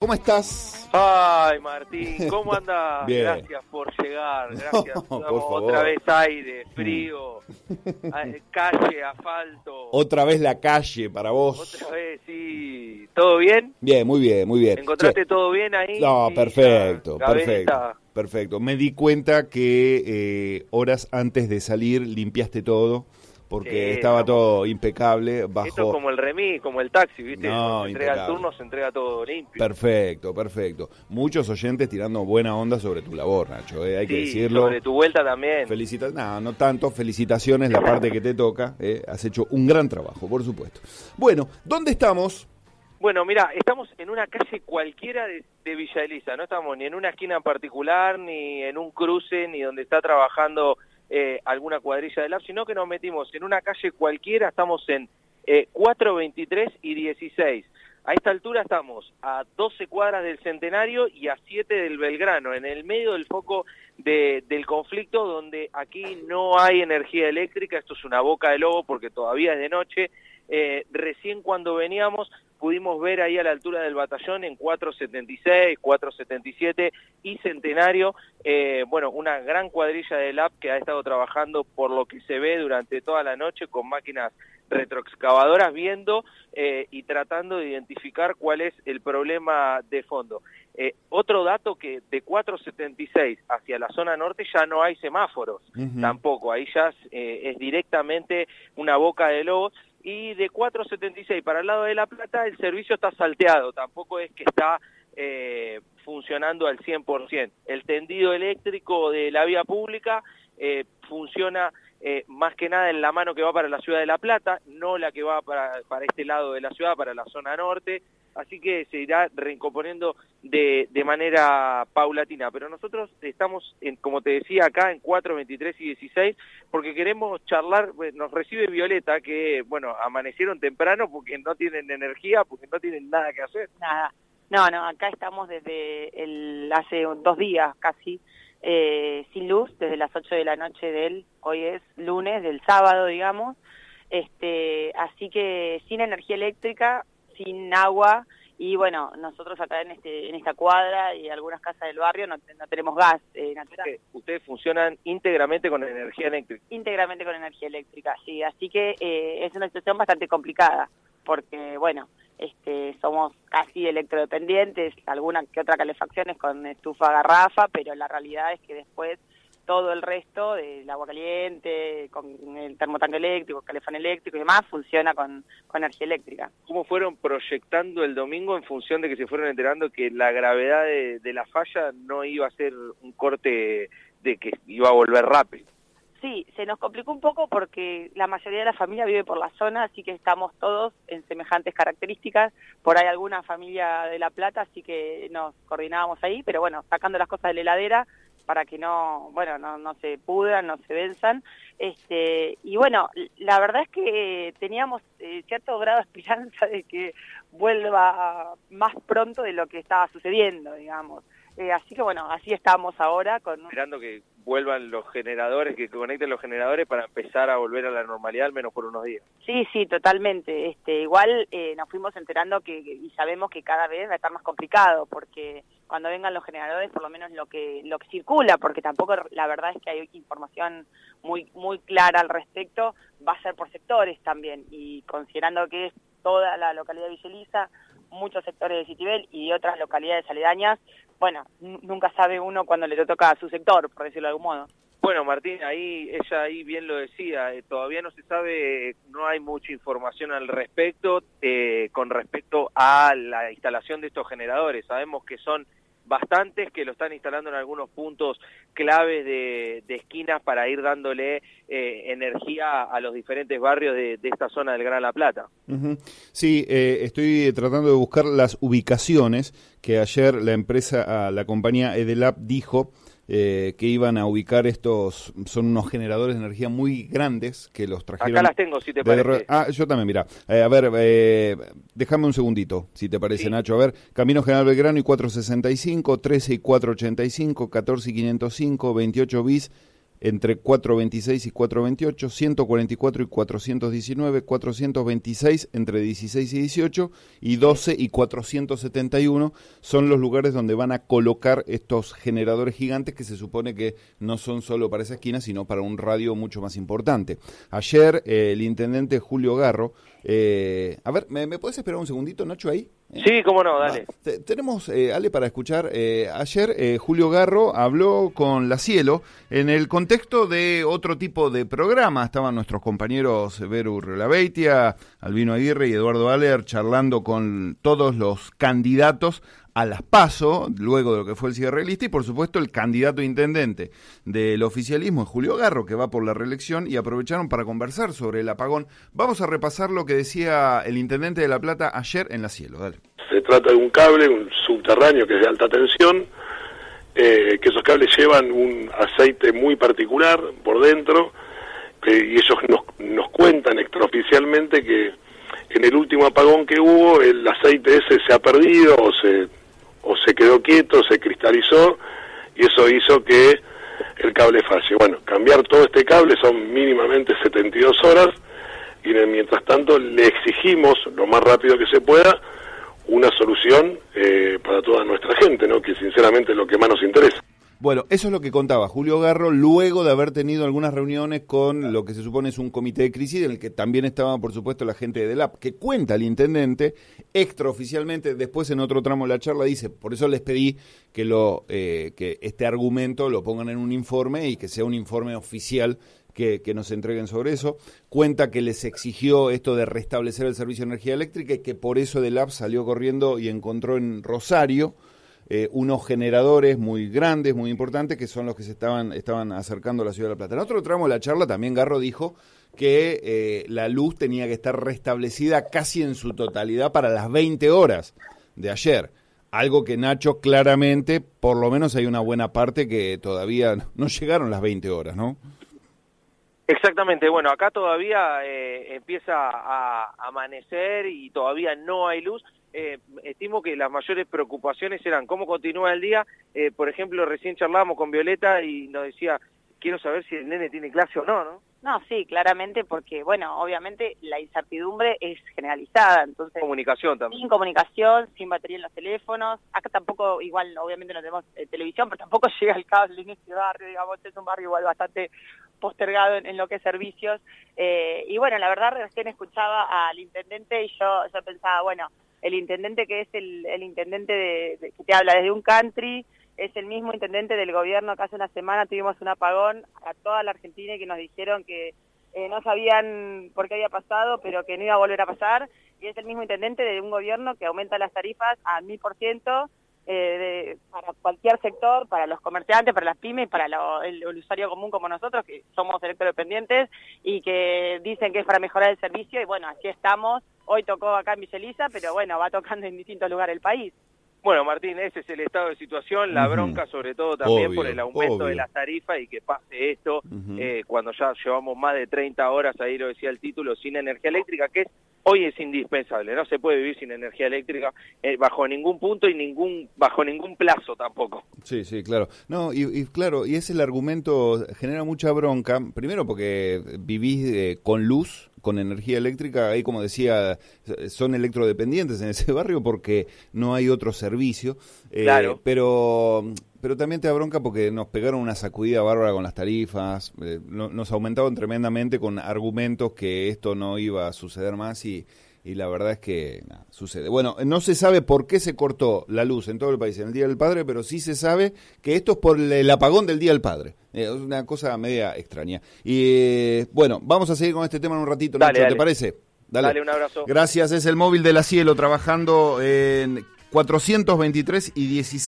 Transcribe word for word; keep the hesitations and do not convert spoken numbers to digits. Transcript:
¿Cómo estás? Ay, Martín, ¿cómo andás? Bien. Gracias por llegar, gracias. No, Vamos, por favor. otra vez aire, frío, calle, asfalto. Otra vez la calle para vos. Otra vez, sí. ¿Todo bien? Bien, muy bien, muy bien. ¿Encontraste Che, todo bien ahí? No, Sí, perfecto, ya, perfecto, gaveta. perfecto. Me di cuenta que eh, horas antes de salir limpiaste todo, porque Sí, estaba vamos. todo impecable, bajo... Esto es como el remis, como el taxi, ¿viste? No, Cuando se entrega el impecable. turno, se entrega todo limpio. Perfecto, perfecto. Muchos oyentes tirando buena onda sobre tu labor, Nacho, eh, hay que Sí, decirlo. sobre tu vuelta también. Felicita... No, no tanto, felicitaciones, la parte que te toca, eh, has hecho un gran trabajo, por supuesto. Bueno, ¿dónde estamos? Bueno, mira, estamos en una calle cualquiera de, de Villa Elisa, no estamos ni en una esquina en particular, ni en un cruce, ni donde está trabajando eh, alguna cuadrilla del A P, sino que nos metimos en una calle cualquiera, estamos en eh, cuatro, veintitrés y dieciséis. A esta altura estamos a doce cuadras del Centenario y a siete del Belgrano, en el medio del foco de, del conflicto, donde aquí no hay energía eléctrica. Esto es una boca de lobo porque todavía es de noche. Eh, recién cuando veníamos pudimos ver ahí a la altura del batallón en cuatro setenta y seis, cuatro setenta y siete y Centenario, eh, bueno, una gran cuadrilla del A P que ha estado trabajando por lo que se ve durante toda la noche con máquinas retroexcavadoras, viendo eh, y tratando de identificar cuál es el problema de fondo. Eh, otro dato que de cuatro setenta y seis hacia la zona norte ya no hay semáforos, uh-huh. tampoco, ahí ya eh, es directamente una boca de lobo. Y de cuatro setenta y seis para el lado de La Plata el servicio está salteado, tampoco es que está eh, funcionando al cien por ciento. El tendido eléctrico de la vía pública eh, funciona eh, más que nada en la mano que va para la ciudad de La Plata, no la que va para, para este lado de la ciudad, para la zona norte, así que se irá recomponiendo de, de manera paulatina. Pero nosotros estamos, en, como te decía, acá en cuatro, veintitrés y dieciséis, porque queremos charlar. Nos recibe Violeta, que, bueno, amanecieron temprano porque no tienen energía, porque no tienen nada que hacer. Nada, no, no, acá estamos desde el, hace dos días casi, eh, sin luz, desde las ocho de la noche del, hoy es lunes, del sábado, digamos, este, así que sin energía eléctrica, sin agua, y bueno, nosotros acá en este en esta cuadra y algunas casas del barrio no, no tenemos gas eh, natural. Ustedes funcionan íntegramente con energía eléctrica. Íntegramente con energía eléctrica, sí, así que eh, es una situación bastante complicada, porque bueno, este somos casi electrodependientes, alguna que otra calefacción es con estufa a garrafa, pero la realidad es que después todo el resto del agua caliente, con el termotanque eléctrico, calefón eléctrico y demás, funciona con, con energía eléctrica. ¿Cómo fueron proyectando el domingo en función de que se fueron enterando que la gravedad de, de la falla no iba a ser un corte de que iba a volver rápido? Sí, se nos complicó un poco porque la mayoría de la familia vive por la zona, así que estamos todos en semejantes características. Por ahí alguna familia de La Plata, así que nos coordinábamos ahí, pero bueno, sacando las cosas de la heladera para que no, bueno, no, no se pudran, no se venzan. Este, y bueno, la verdad es que teníamos eh, cierto grado de esperanza de que vuelva más pronto de lo que estaba sucediendo, digamos. Eh, así que bueno, así estamos ahora con... Esperando que vuelvan los generadores, que conecten los generadores para empezar a volver a la normalidad, al menos por unos días. Sí, sí, totalmente. Este, igual eh, nos fuimos enterando que y sabemos que cada vez va a estar más complicado, porque cuando vengan los generadores, por lo menos lo que lo que circula, porque tampoco la verdad es que hay información muy muy clara al respecto, va a ser por sectores también, y considerando que es toda la localidad de Villa Elisa, muchos sectores de Citibel y otras localidades aledañas, bueno, nunca sabe uno cuando le toca a su sector, por decirlo de algún modo. Bueno, Martín, ahí ella ahí bien lo decía, eh, todavía no se sabe, no hay mucha información al respecto, eh, con respecto a la instalación de estos generadores. Sabemos que son bastantes, que lo están instalando en algunos puntos claves de, de esquinas para ir dándole eh, energía a los diferentes barrios de, de esta zona del Gran La Plata. Uh-huh. Sí, eh, estoy tratando de buscar las ubicaciones que ayer la empresa, la compañía Edelap dijo eh, que iban a ubicar estos, son unos generadores de energía muy grandes que los trajeron. Acá las tengo, si te parece. De, ah, yo también, mira. Eh, a ver, eh, déjame un segundito, si te parece, sí. Nacho. A ver, Camino General Belgrano y cuatro sesenta y cinco, trece y cuatrocientos ochenta y cinco, catorce y quinientos cinco, veintiocho bis, entre cuatrocientos veintiséis y cuatrocientos veintiocho, ciento cuarenta y cuatro y cuatrocientos diecinueve, cuatrocientos veintiséis entre dieciséis y dieciocho, y doce y cuatrocientos setenta y uno son los lugares donde van a colocar estos generadores gigantes que se supone que no son solo para esa esquina, sino para un radio mucho más importante. Ayer eh, el intendente Julio Garro, eh, a ver, ¿me, ¿me puedes esperar un segundito, Nacho, ahí? Sí, cómo no, dale. Va, te, tenemos, eh, Ale, para escuchar. Eh, ayer eh, Julio Garro habló con La Cielo en el contexto de otro tipo de programa. Estaban nuestros compañeros Veru Relaveitia, Albino Aguirre y Eduardo Aller charlando con todos los candidatos a las PASO, luego de lo que fue el cierre de lista, y por supuesto el candidato intendente del oficialismo es Julio Garro, que va por la reelección, y aprovecharon para conversar sobre el apagón. Vamos a repasar lo que decía el intendente de La Plata ayer en La Cielo. Dale. Se trata de un cable, un subterráneo que es de alta tensión, eh, que esos cables llevan un aceite muy particular por dentro, eh, y ellos nos, nos cuentan extraoficialmente que en el último apagón que hubo el aceite ese se ha perdido o se o se quedó quieto, se cristalizó, y eso hizo que el cable falle. Bueno, cambiar todo este cable son mínimamente setenta y dos horas, y mientras tanto le exigimos lo más rápido que se pueda una solución eh, para toda nuestra gente, ¿no? Que sinceramente es lo que más nos interesa. Bueno, eso es lo que contaba Julio Garro luego de haber tenido algunas reuniones con lo que se supone es un comité de crisis, en el que también estaba, por supuesto, la gente de DELAP, que cuenta el intendente extraoficialmente. Después, en otro tramo de la charla, dice, por eso les pedí que, lo, eh, que este argumento lo pongan en un informe y que sea un informe oficial que, que nos entreguen sobre eso. Cuenta que les exigió esto de restablecer el servicio de energía eléctrica y que por eso DELAP salió corriendo y encontró en Rosario Eh, unos generadores muy grandes, muy importantes, que son los que se estaban, estaban acercando a la ciudad de La Plata. En otro tramo de la charla también Garro dijo que eh, la luz tenía que estar restablecida casi en su totalidad para las veinte horas de ayer. Algo que, Nacho, claramente, por lo menos hay una buena parte que todavía no llegaron las veinte horas, ¿no? Exactamente, bueno, acá todavía eh, empieza a amanecer y todavía no hay luz. Eh, estimo que las mayores preocupaciones eran cómo continúa el día. Eh, por ejemplo, recién charlábamos con Violeta y nos decía, quiero saber si el nene tiene clase o no, ¿no? No, sí, claramente, porque, bueno, obviamente la incertidumbre es generalizada, entonces... Comunicación también. Sin comunicación, sin batería en los teléfonos. Acá tampoco, igual, obviamente no tenemos eh, televisión, pero tampoco llega el cable en este barrio, digamos, es un barrio igual bastante postergado en, en lo que es servicios. Eh, y bueno, la verdad, recién escuchaba al intendente y yo, yo pensaba, bueno, el intendente que es el, el intendente de, de, que te habla desde un country, es el mismo intendente del gobierno que hace una semana tuvimos un apagón a toda la Argentina y que nos dijeron que eh, no sabían por qué había pasado, pero que no iba a volver a pasar, y es el mismo intendente de un gobierno que aumenta las tarifas al mil por ciento eh, para cualquier sector, para los comerciantes, para las pymes, para lo, el, el usuario común como nosotros, que somos electrodependientes, y que dicen que es para mejorar el servicio, y bueno, así estamos. Hoy tocó acá en Villa Elisa, pero bueno, va tocando en distintos lugares del país. Bueno, Martín, ese es el estado de situación, la bronca sobre todo también obvio, por el aumento obvio. de las tarifas y que pase esto Uh-huh. eh, cuando ya llevamos más de treinta horas, ahí lo decía el título, sin energía eléctrica, que es, hoy es indispensable, no se puede vivir sin energía eléctrica eh, bajo ningún punto y ningún bajo ningún plazo tampoco. Sí, sí, claro. No, y, y claro, y ese el argumento genera mucha bronca, primero porque vivís eh, con luz, con energía eléctrica, ahí como decía, son electrodependientes en ese barrio porque no hay otro servicio. Eh, claro. Pero, pero también te da bronca porque nos pegaron una sacudida bárbara con las tarifas, eh, no, nos aumentaron tremendamente con argumentos que esto no iba a suceder más y... Y la verdad es que nada, sucede. Bueno, no se sabe por qué se cortó la luz en todo el país en el Día del Padre, pero sí se sabe que esto es por el apagón del Día del Padre. Eh, es una cosa media extraña. Y eh, bueno, vamos a seguir con este tema en un ratito, Dale, Nacho, dale. ¿te parece? Dale. Dale, un abrazo. Gracias, es el móvil de La Cielo trabajando en cuatrocientos veintitrés y dieciséis.